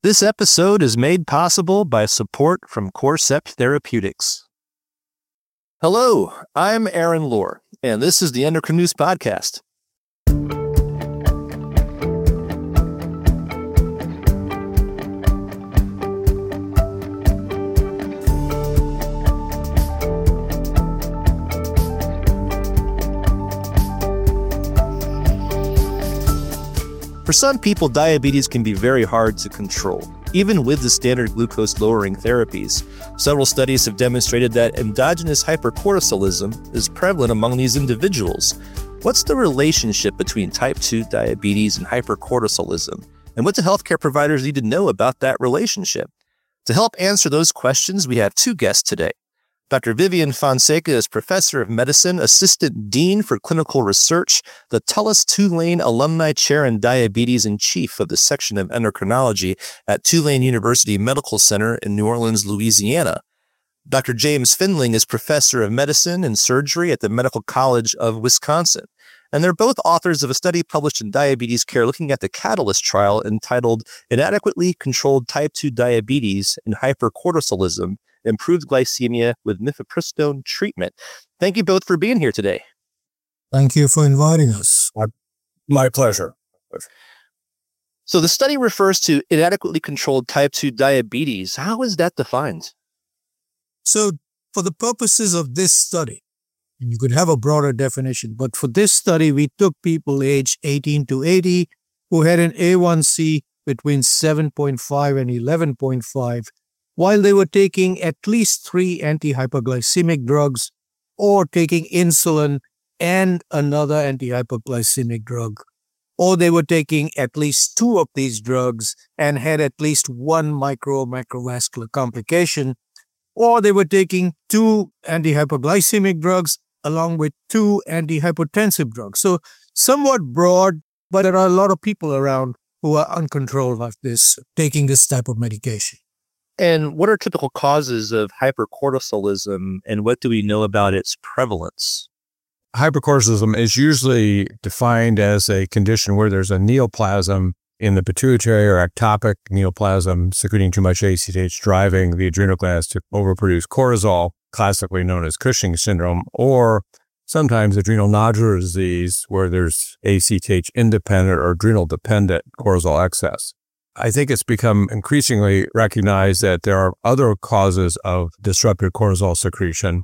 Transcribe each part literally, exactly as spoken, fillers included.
This episode is made possible by support from Corcept Therapeutics. Hello, I'm Aaron Lohr, and this is the Endocrine News Podcast. For some people, diabetes can be very hard to control, even with the standard glucose-lowering therapies. Several studies have demonstrated that endogenous hypercortisolism is prevalent among these individuals. What's the relationship between type two diabetes and hypercortisolism? And what do healthcare providers need to know about that relationship? To help answer those questions, we have two guests today. Doctor Vivian Fonseca is Professor of Medicine, Assistant Dean for Clinical Research, the Tullis Tulane Alumni Chair in Diabetes, and Chief of the Section of Endocrinology at Tulane University Medical Center in New Orleans, Louisiana. Doctor James Findling is Professor of Medicine and Surgery at the Medical College of Wisconsin. And they're both authors of a study published in Diabetes Care looking at the CATALYST trial entitled Inadequately Controlled Type two Diabetes and Hypercortisolism, Improved Glycemia with Mifepristone Treatment. Thank you both for being here today. Thank you for inviting us. My, my pleasure. So the study refers to inadequately controlled type two diabetes. How is that defined? So for the purposes of this study, and you could have a broader definition, but for this study, we took people aged eighteen to eighty who had an A one C between seven point five and eleven point five, while they were taking at least three anti-hyperglycemic drugs or taking insulin and another anti-hyperglycemic drug, or they were taking at least two of these drugs and had at least one micro or macrovascular complication, or they were taking two anti-hyperglycemic drugs along with two antihypertensive drugs. So somewhat broad, but there are a lot of people around who are uncontrolled of this, taking this type of medication. And what are typical causes of hypercortisolism, and what do we know about its prevalence? Hypercortisolism is usually defined as a condition where there's a neoplasm in the pituitary or ectopic neoplasm secreting too much A C T H, driving the adrenal glands to overproduce cortisol, classically known as Cushing syndrome, or sometimes adrenal nodular disease where there's A C T H independent or adrenal dependent cortisol excess. I think it's become increasingly recognized that there are other causes of disrupted cortisol secretion,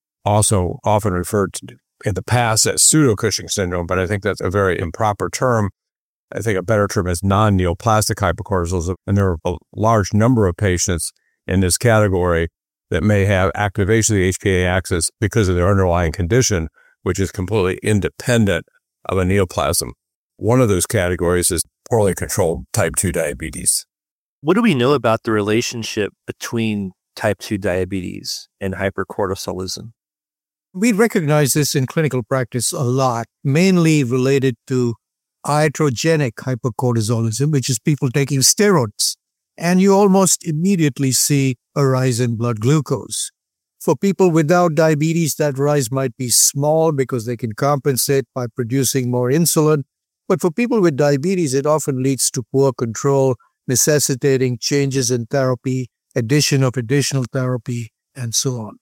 also often referred to in the past as pseudo-Cushing syndrome, but I think that's a very improper term. I think a better term is non-neoplastic hypercortisolism, and there are a large number of patients in this category that may have activation of the H P A axis because of their underlying condition, which is completely independent of a neoplasm. One of those categories is poorly controlled type two diabetes. What do we know about the relationship between type two diabetes and hypercortisolism? We recognize this in clinical practice a lot, mainly related to iatrogenic hypercortisolism, which is people taking steroids. And you almost immediately see a rise in blood glucose. For people without diabetes, that rise might be small because they can compensate by producing more insulin. But for people with diabetes, it often leads to poor control, necessitating changes in therapy, addition of additional therapy, and so on.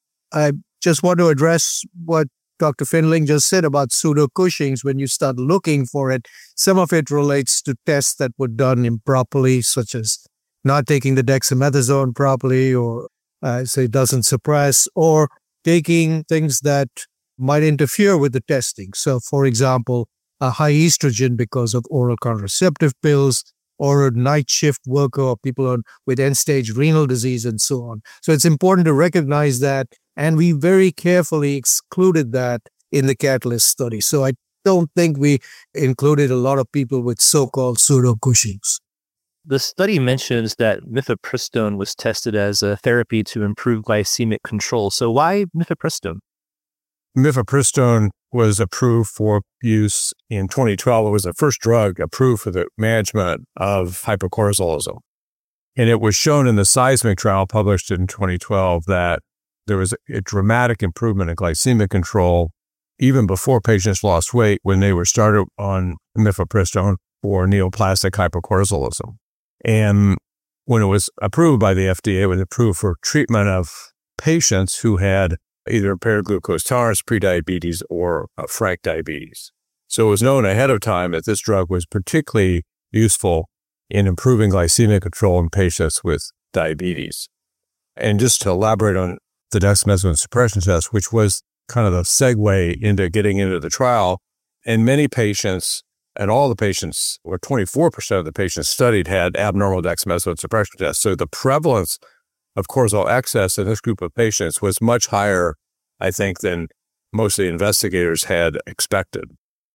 I just want to address what Doctor Findling just said about pseudo-Cushing's. When you start looking for it, some of it relates to tests that were done improperly, such as not taking the dexamethasone properly, or uh, say doesn't suppress, or taking things that might interfere with the testing. So, for example, a high estrogen because of oral contraceptive pills, or a night shift worker, or people on, with end-stage renal disease, and so on. So it's important to recognize that, and we very carefully excluded that in the CATALYST study. So I don't think we included a lot of people with so-called pseudo-Cushing's. The study mentions that mifepristone was tested as a therapy to improve glycemic control. So why mifepristone? Mifepristone was approved for use in twenty twelve. It was the first drug approved for the management of hypercortisolism. And it was shown in the SEISMIC trial published in twenty twelve that there was a dramatic improvement in glycemic control even before patients lost weight when they were started on mifepristone for neoplastic hypercortisolism. And when it was approved by the F D A, it was approved for treatment of patients who had either impaired glucose tolerance, prediabetes, or uh, frank diabetes. So it was known ahead of time that this drug was particularly useful in improving glycemic control in patients with diabetes. And just to elaborate on the dexamethasone suppression test, which was kind of the segue into getting into the trial, and many patients, and all the patients, or twenty-four percent of the patients studied had abnormal dexamethasone suppression tests. So the prevalence of cortisol excess in this group of patients was much higher, I think, than most of the investigators had expected.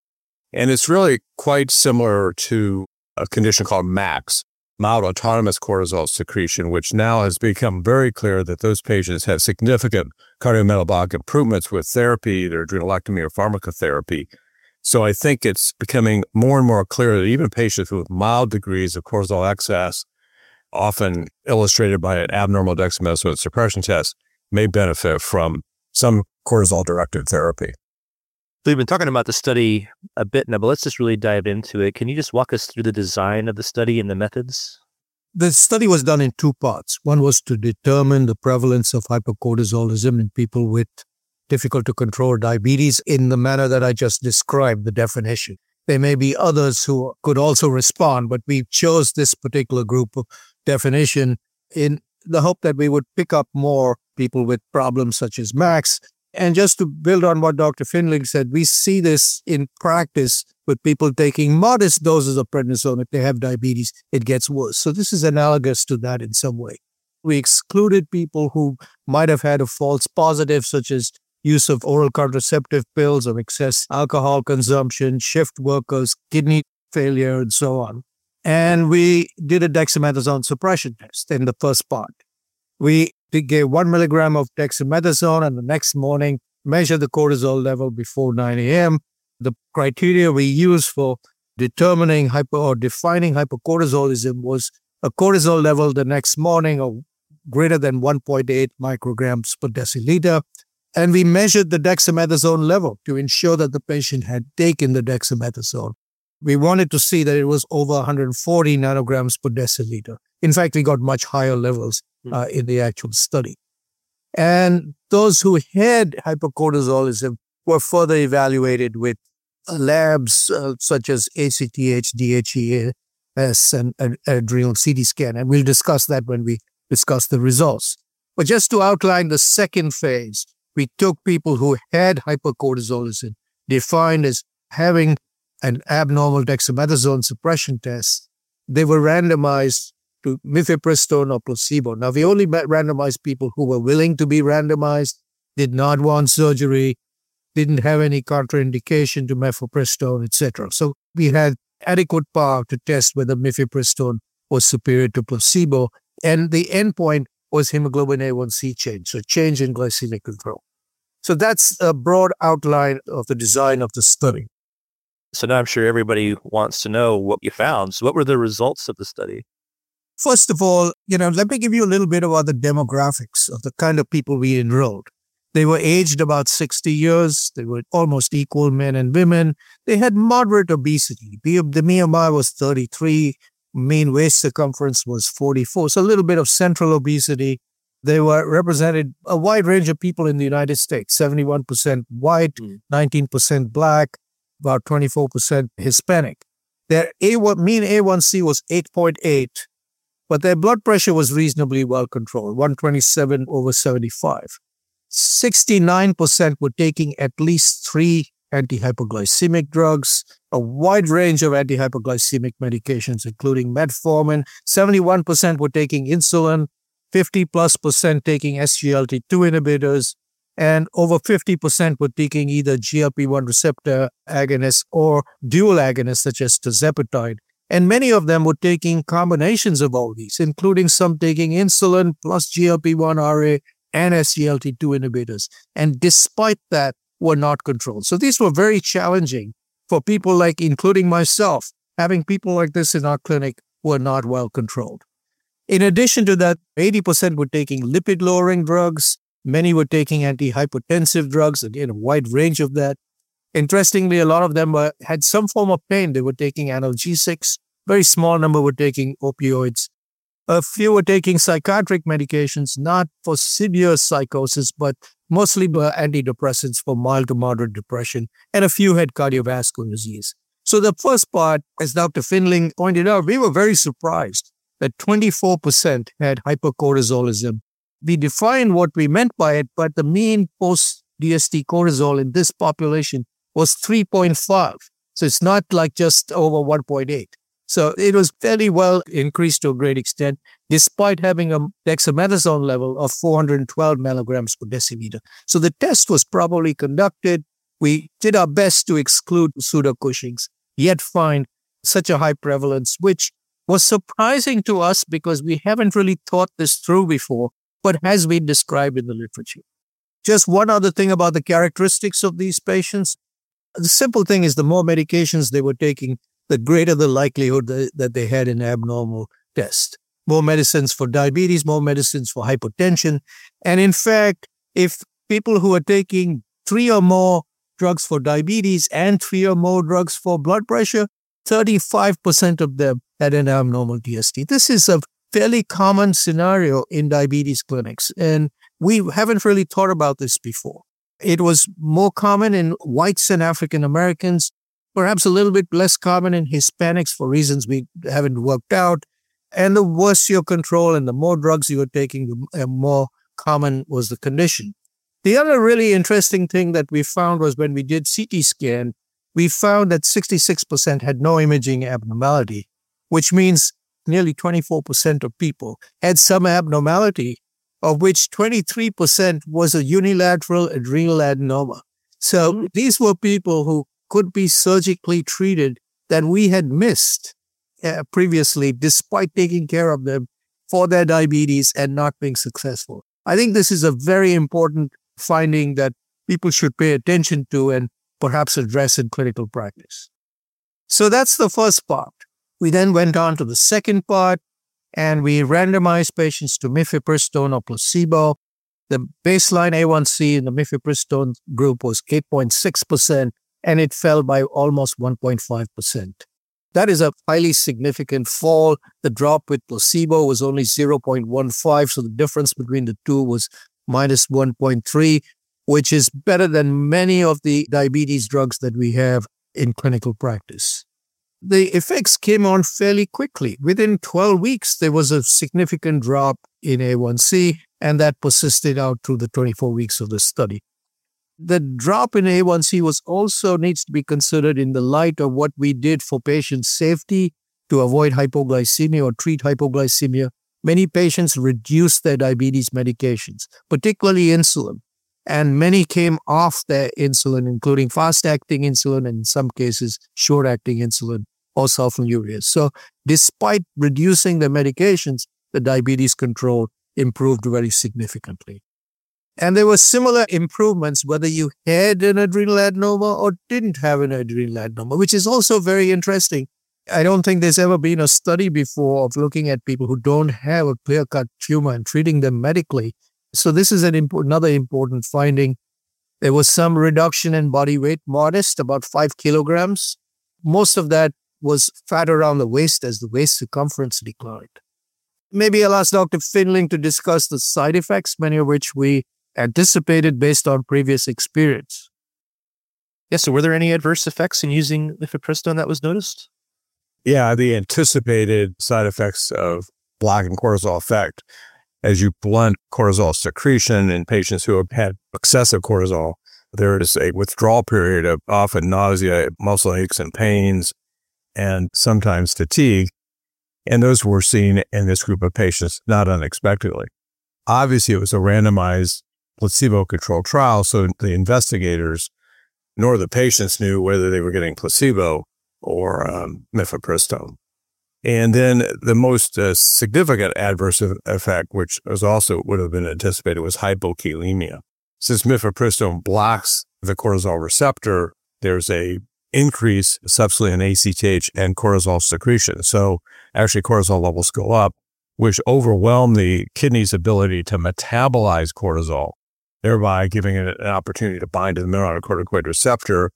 And it's really quite similar to a condition called MAX, mild autonomous cortisol secretion, which now has become very clear that those patients have significant cardiometabolic improvements with therapy, either adrenalectomy or pharmacotherapy. So I think it's becoming more and more clear that even patients with mild degrees of cortisol excess, often illustrated by an abnormal dexamethasone suppression test, may benefit from some cortisol-directed therapy. So we've been talking about the study a bit now, but let's just really dive into it. Can you just walk us through the design of the study and the methods? The study was done in two parts. One was to determine the prevalence of hypercortisolism in people with difficult to control diabetes in the manner that I just described, the definition. There may be others who could also respond, but we chose this particular group of definition in the hope that we would pick up more people with problems such as MAX. And just to build on what Doctor Findling said, we see this in practice with people taking modest doses of prednisone. If they have diabetes, it gets worse. So this is analogous to that in some way. We excluded people who might have had a false positive, such as use of oral contraceptive pills or excess alcohol consumption, shift workers, kidney failure, and so on. And we did a dexamethasone suppression test in the first part. We gave one milligram of dexamethasone and the next morning measured the cortisol level before nine a.m. The criteria we used for determining hyper or defining hypercortisolism was a cortisol level the next morning of greater than one point eight micrograms per deciliter. And we measured the dexamethasone level to ensure that the patient had taken the dexamethasone. We wanted to see that it was over one hundred forty nanograms per deciliter. In fact, we got much higher levels uh, in the actual study. And those who had hypercortisolism were further evaluated with labs uh, such as A C T H, D H E S, and, and adrenal C T scan. And we'll discuss that when we discuss the results. But just to outline the second phase, we took people who had hypercortisolism, defined as having an abnormal dexamethasone suppression test. They were randomized to mifepristone or placebo. Now, we only randomized people who were willing to be randomized, did not want surgery, didn't have any contraindication to mifepristone, et cetera. So we had adequate power to test whether mifepristone was superior to placebo. And the endpoint was hemoglobin A one C change, so change in glycemic control. So that's a broad outline of the design of the study. So now I'm sure everybody wants to know what you found. So what were the results of the study? First of all, you know, let me give you a little bit about the demographics of the kind of people we enrolled. They were aged about sixty years. They were almost equal men and women. They had moderate obesity. The, the B M I was thirty-three. Mean waist circumference was forty-four. So a little bit of central obesity. They were represented a wide range of people in the United States, seventy-one percent white, mm. nineteen percent black, about twenty-four percent Hispanic. Their A one, mean A one C was eight point eight, but their blood pressure was reasonably well controlled, one twenty-seven over seventy-five. sixty-nine percent were taking at least three antihypoglycemic drugs, a wide range of antihypoglycemic medications, including metformin. seventy-one percent were taking insulin, fifty plus percent taking S G L T two inhibitors, and over fifty percent were taking either G L P one receptor agonists or dual agonists such as tirzepatide. And many of them were taking combinations of all these, including some taking insulin plus G L P one R A and S G L T two inhibitors. And despite that, were not controlled. So these were very challenging for people like, including myself, having people like this in our clinic were not well controlled. In addition to that, eighty percent were taking lipid-lowering drugs. Many were taking antihypertensive drugs, again, a wide range of that. Interestingly, a lot of them were, had some form of pain. They were taking analgesics. Very small number were taking opioids. A few were taking psychiatric medications, not for severe psychosis, but mostly antidepressants for mild to moderate depression, and a few had cardiovascular disease. So the first part, as Doctor Findling pointed out, we were very surprised that twenty-four percent had hypercortisolism. We defined what we meant by it, but the mean post-D S T cortisol in this population was three point five. So it's not like just over one point eight. So it was fairly well increased to a great extent, despite having a dexamethasone level of four hundred twelve milligrams per deciliter. So the test was properly conducted. We did our best to exclude pseudo-Cushing's, yet find such a high prevalence, which was surprising to us because we haven't really thought this through before, but has been described in the literature. Just one other thing about the characteristics of these patients. The simple thing is the more medications they were taking, the greater the likelihood that, that they had an abnormal test. More medicines for diabetes, more medicines for hypertension. And in fact, if people who are taking three or more drugs for diabetes and three or more drugs for blood pressure, thirty-five percent of them had an abnormal D S T. This is a fairly common scenario in diabetes clinics, and we haven't really thought about this before. It was more common in whites and African Americans, perhaps a little bit less common in Hispanics for reasons we haven't worked out. And the worse your control and the more drugs you were taking, the more common was the condition. The other really interesting thing that we found was when we did C T scan, we found that sixty-six percent had no imaging abnormality, which means nearly twenty-four percent of people had some abnormality, of which twenty-three percent was a unilateral adrenal adenoma. So these were people who could be surgically treated that we had missed uh, previously, despite taking care of them for their diabetes and not being successful. I think this is a very important finding that people should pay attention to and perhaps address in clinical practice. So that's the first part. We then went on to the second part, and we randomized patients to mifepristone or placebo. The baseline A one C in the mifepristone group was eight point six percent, and it fell by almost one point five percent. That is a highly significant fall. The drop with placebo was only zero point one five, so the difference between the two was minus one point three, which is better than many of the diabetes drugs that we have in clinical practice. The effects came on fairly quickly. Within twelve weeks, there was a significant drop in A one C, and that persisted out through the twenty-four weeks of the study. The drop in A one C was also needs to be considered in the light of what we did for patient safety to avoid hypoglycemia or treat hypoglycemia. Many patients reduced their diabetes medications, particularly insulin, and many came off their insulin, including fast-acting insulin and in some cases short-acting insulin or sulfonylureas. So despite reducing the medications, the diabetes control improved very significantly. And there were similar improvements whether you had an adrenal adenoma or didn't have an adrenal adenoma, which is also very interesting. I don't think there's ever been a study before of looking at people who don't have a clear-cut tumor and treating them medically. So this is an imp- another important finding. There was some reduction in body weight, modest, about five kilograms. Most of that was fat around the waist as the waist circumference declined. Maybe I'll ask Doctor Findling to discuss the side effects, many of which we anticipated based on previous experience. Yes, so were there any adverse effects in using mifepristone that was noticed? Yeah, the anticipated side effects of blocking cortisol effect. As you blunt cortisol secretion in patients who have had excessive cortisol, there is a withdrawal period of often nausea, muscle aches and pains, and sometimes fatigue. And those were seen in this group of patients, not unexpectedly. Obviously, it was a randomized placebo-controlled trial, so the investigators nor the patients knew whether they were getting placebo or um, mifepristone. And then the most uh, significant adverse effect, which was also would have been anticipated, was hypokalemia. Since mifepristone blocks the cortisol receptor, there's a increase subsequently in A C T H and cortisol secretion. So actually cortisol levels go up, which overwhelm the kidney's ability to metabolize cortisol, thereby giving it an opportunity to bind to the mineralocorticoid receptor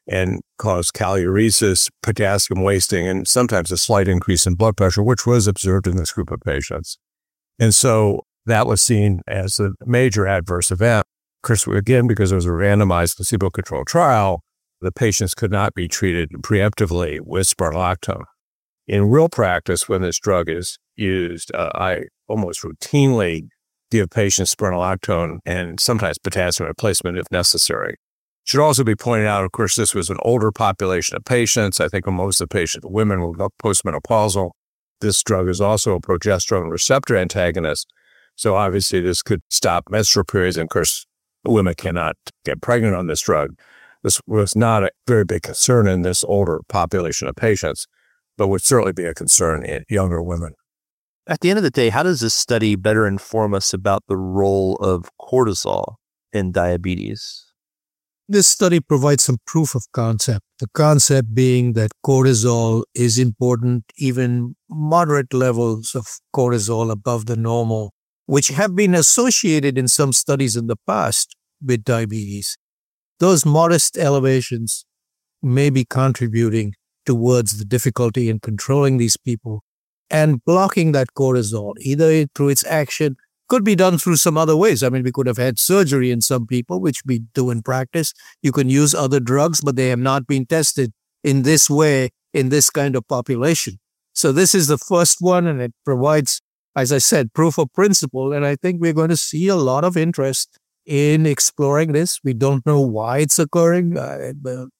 and cause kaliuresis, potassium wasting, and sometimes a slight increase in blood pressure, which was observed in this group of patients. And so that was seen as a major adverse event. Of course, again, because it was a randomized placebo-controlled trial, the patients could not be treated preemptively with spironolactone. In real practice, when this drug is used, uh, I almost routinely give patients spironolactone and sometimes potassium replacement if necessary. It should also be pointed out, of course, this was an older population of patients. I think most of the patients, women, were postmenopausal. This drug is also a progesterone receptor antagonist. So obviously this could stop menstrual periods. And of course, women cannot get pregnant on this drug. This was not a very big concern in this older population of patients, but would certainly be a concern in younger women. At the end of the day, how does this study better inform us about the role of cortisol in diabetes? This study provides some proof of concept. The concept being that cortisol is important, even moderate levels of cortisol above the normal, which have been associated in some studies in the past with diabetes. Those modest elevations may be contributing towards the difficulty in controlling these people and blocking that cortisol, either through its action, could be done through some other ways. I mean, we could have had surgery in some people, which we do in practice. You can use other drugs, but they have not been tested in this way in this kind of population. So this is the first one, and it provides, as I said, proof of principle. And I think we're going to see a lot of interest in exploring this. We don't know why it's occurring. Uh,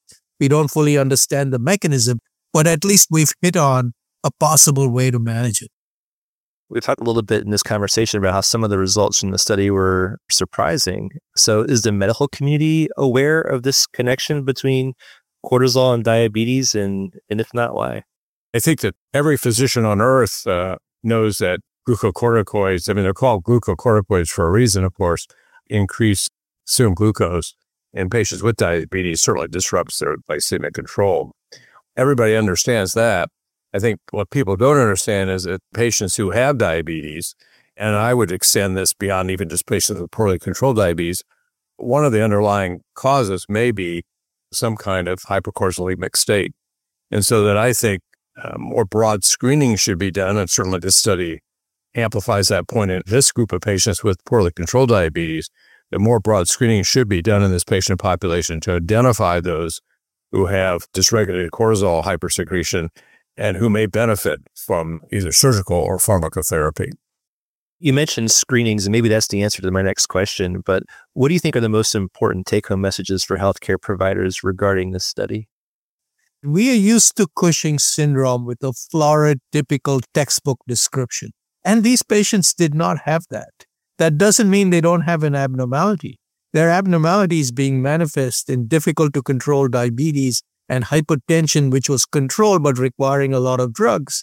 we don't fully understand the mechanism, but at least we've hit on a possible way to manage it. We've talked a little bit in this conversation about how some of the results from the study were surprising. So is the medical community aware of this connection between cortisol and diabetes? And, and if not, why? I think that every physician on earth uh, knows that glucocorticoids, I mean, they're called glucocorticoids for a reason, of course, increase serum glucose in patients with diabetes certainly disrupts their glycemic control. Everybody understands that. I think what people don't understand is that patients who have diabetes, and I would extend this beyond even just patients with poorly controlled diabetes, one of the underlying causes may be some kind of hypercortisolemic state. And so that I think uh, more broad screening should be done, and certainly this study amplifies that point in this group of patients with poorly controlled diabetes, that more broad screening should be done in this patient population to identify those who have dysregulated cortisol hypersecretion and who may benefit from either surgical or pharmacotherapy. You mentioned screenings, and maybe that's the answer to my next question, but what do you think are the most important take-home messages for healthcare providers regarding this study? We are used to Cushing's syndrome with a florid, typical textbook description. And these patients did not have that. That doesn't mean they don't have an abnormality. Their abnormality is being manifest in difficult to control diabetes and hypertension, which was controlled but requiring a lot of drugs.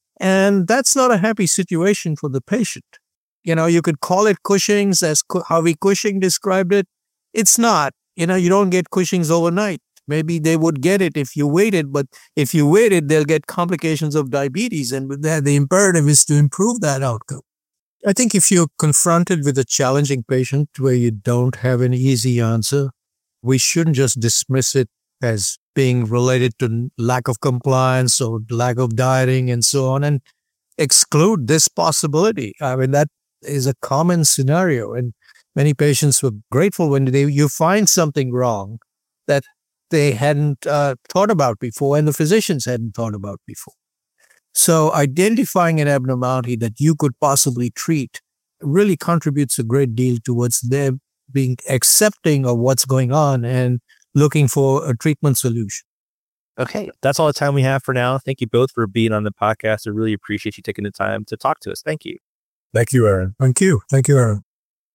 And that's not a happy situation for the patient. You know, you could call it Cushing's as Harvey Cushing described it. It's not. You know, you don't get Cushing's overnight. Maybe they would get it if you waited, but if you waited, they'll get complications of diabetes. And with that, the imperative is to improve that outcome. I think if you're confronted with a challenging patient where you don't have an easy answer, we shouldn't just dismiss it as being related to lack of compliance or lack of dieting and so on, and exclude this possibility. I mean, that is a common scenario, and many patients were grateful when they you find something wrong that they hadn't uh, thought about before and the physicians hadn't thought about before. So identifying an abnormality that you could possibly treat really contributes a great deal towards them being accepting of what's going on and looking for a treatment solution. Okay, that's all the time we have for now. Thank you both for being on the podcast. I really appreciate you taking the time to talk to us. Thank you. Thank you, Aaron. Thank you. Thank you, Aaron.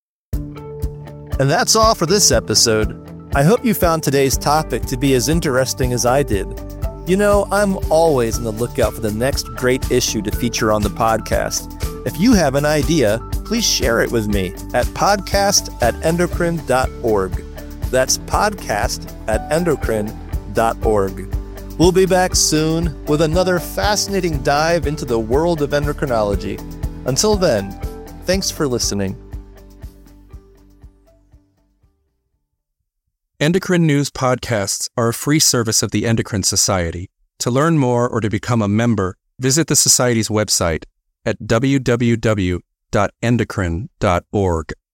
And that's all for this episode. I hope you found today's topic to be as interesting as I did. You know, I'm always on the lookout for the next great issue to feature on the podcast. If you have an idea, please share it with me at podcast at endocrine dot org. That's podcast at endocrine dot org. We'll be back soon with another fascinating dive into the world of endocrinology. Until then, thanks for listening. Endocrine News podcasts are a free service of the Endocrine Society. To learn more or to become a member, visit the Society's website at w w w dot endocrine dot org.